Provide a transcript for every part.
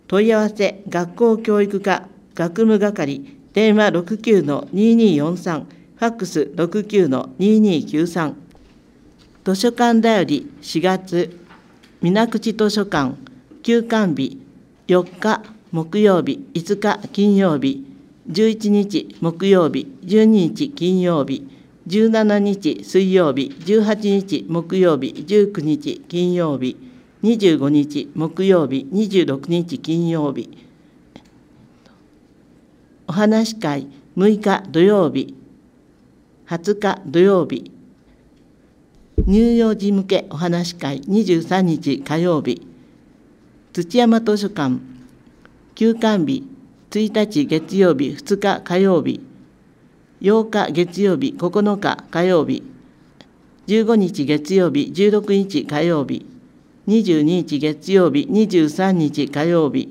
問い合わせ学校教育課学務係電話 69-2243 ファックス 69-2293 図書館だより4月水口図書館休館日4日木曜日5日金曜日11日木曜日12日金曜日17日水曜日18日木曜日19日金曜日25日木曜日26日金曜日お話し会6日土曜日20日土曜日乳幼児向けお話し会23日火曜日土山図書館休館日1日月曜日2日火曜日8日月曜日9日火曜日15日月曜日16日火曜日22日月曜日23日火曜日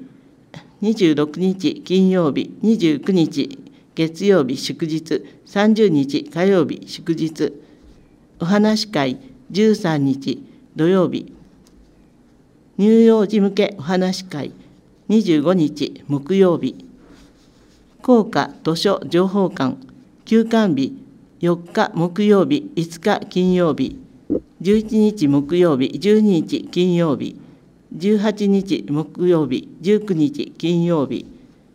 26日金曜日29日月曜日祝日30日火曜日祝日お話し会13日土曜日乳幼児向けお話し会25日木曜日校歌図書情報館休館日4日木曜日5日金曜日11日木曜日12日金曜日18日木曜日19日金曜日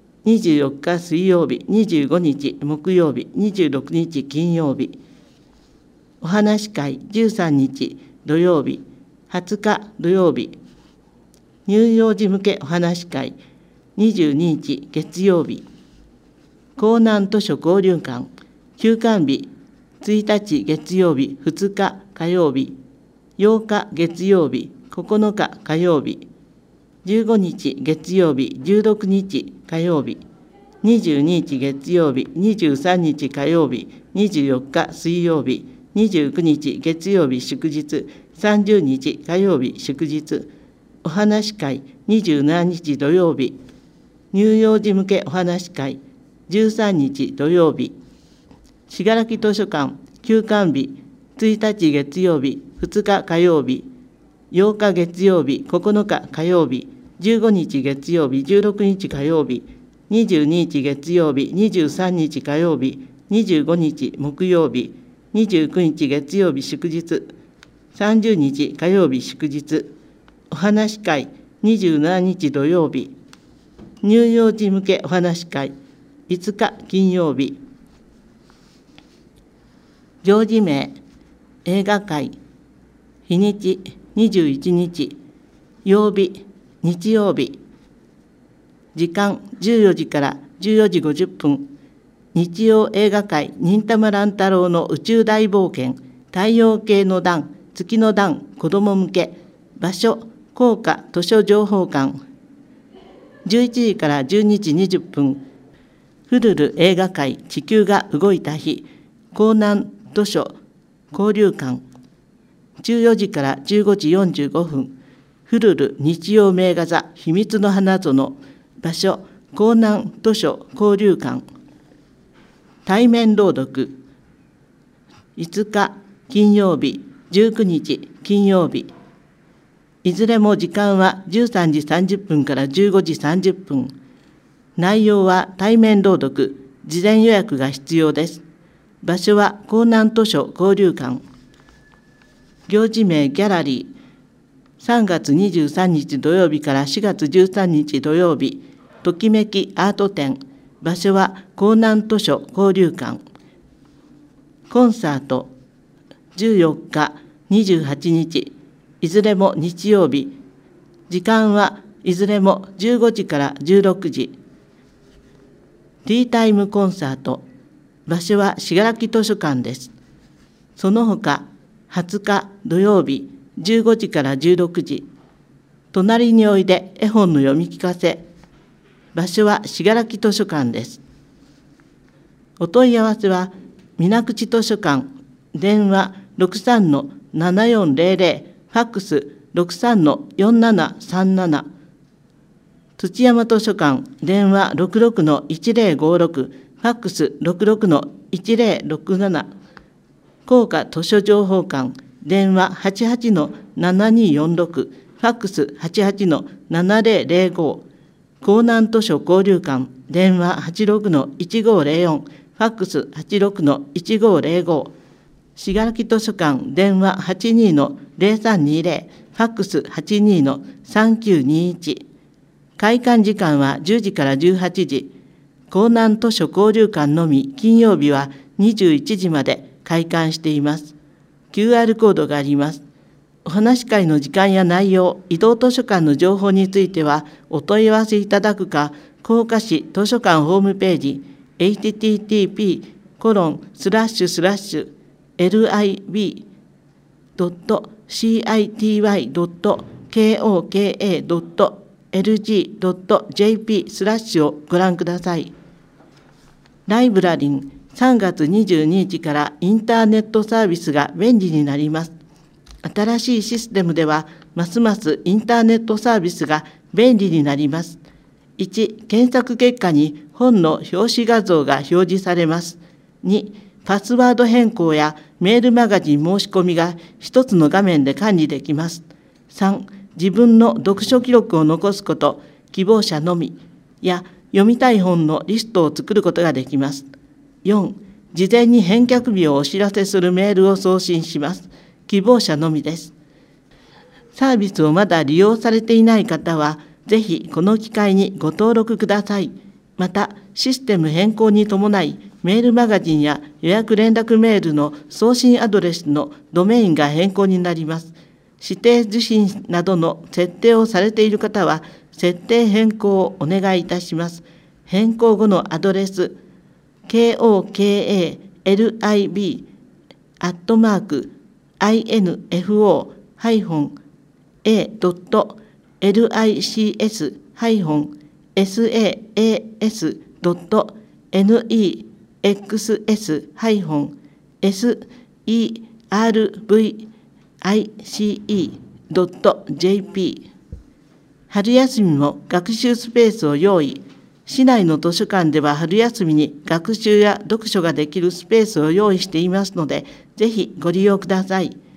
24日水曜日25日木曜日26日金曜日お話し会13日土曜日20日土曜日乳幼児向けお話し会22日月曜日江南図書交流館休館日1日月曜日2日火曜日8日月曜日9日火曜日15日月曜日16日火曜日22日月曜日23日火曜日24日水曜日29日月曜日祝日30日火曜日祝日お話し会27日土曜日乳幼児向けお話し会13日土曜日信楽図書館休館日1日月曜日2日火曜日8日月曜日9日火曜日15日月曜日16日火曜日22日月曜日23日火曜日25日木曜日29日月曜日祝日30日火曜日祝日お話し会27日土曜日乳幼児向けお話し会5日金曜日行事名映画会日にち21日曜日日曜日時間14時から14時50分日曜映画会忍たま乱太郎の宇宙大冒険太陽系の段月の段子ども向け場所校歌図書情報館11時から12時20分フルル映画会地球が動いた日江南図書交流館14時から15時45分フルル日曜名画座秘密の花園場所江南図書交流館対面朗読5日金曜日19日金曜日いずれも時間は13時30分から15時30分内容は対面朗読事前予約が必要です場所は江南図書交流館行事名ギャラリー3月23日土曜日から4月13日土曜日ときめきアート展場所は江南図書交流館コンサート14日28日いずれも日曜日時間はいずれも15時から16時ティータイムコンサート場所は信楽図書館ですその他20日土曜日15時から16時隣においで絵本の読み聞かせ場所は信楽図書館ですお問い合わせは水口図書館電話 63-7400 ファックス 63-4737 土山図書館電話 66-1056 ファックス 66-1067 校歌図書情報館電話 88-7246 ファックス 88-7005 江南図書交流館、電話 86-1504、ファックス 86-1505、信楽図書館、電話 82-0320、ファックス 82-3921。開館時間は10時から18時。江南図書交流館のみ金曜日は21時まで開館しています。QR コードがあります。お話し会の時間や内容、移動図書館の情報についてはお問い合わせいただくか、福岡市図書館ホームページ http://lib.city.koka.lg.jp/ をご覧ください。ライブラリン3月22日からインターネットサービスが便利になります。新しいシステムでは、ますますインターネットサービスが便利になります。1、検索結果に本の表紙画像が表示されます。2、パスワード変更やメールマガジン申し込みが一つの画面で管理できます。3、自分の読書記録を残すこと、希望者のみや読みたい本のリストを作ることができます。4、事前に返却日をお知らせするメールを送信します。希望者のみです。サービスをまだ利用されていない方は、ぜひこの機会にご登録ください。また、システム変更に伴い、メールマガジンや予約連絡メールの送信アドレスのドメインが変更になります。指定受信などの設定をされている方は、設定変更をお願いいたします。変更後のアドレス、koka.lics-lic.nex-service-service.jp。 春休みも学習スペースを用意。市内の図書館では春休みに学習や読書ができるスペースを用意していますので、ぜひご利用ください。